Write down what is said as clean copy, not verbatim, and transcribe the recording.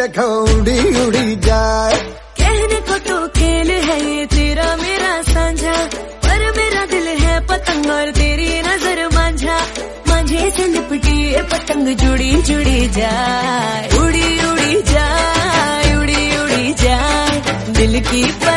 देखो उड़ी उड़ी जाए। कहने को तो खेल है ये तेरा मेरा साझा, पर मेरा दिल है पतंग और तेरी नजर मांझा। मांझे से लिपटी ये पतंग जुड़ी जुड़ी जाए, उड़ी उड़ी जाए, उड़ी उड़ी जाए दिल की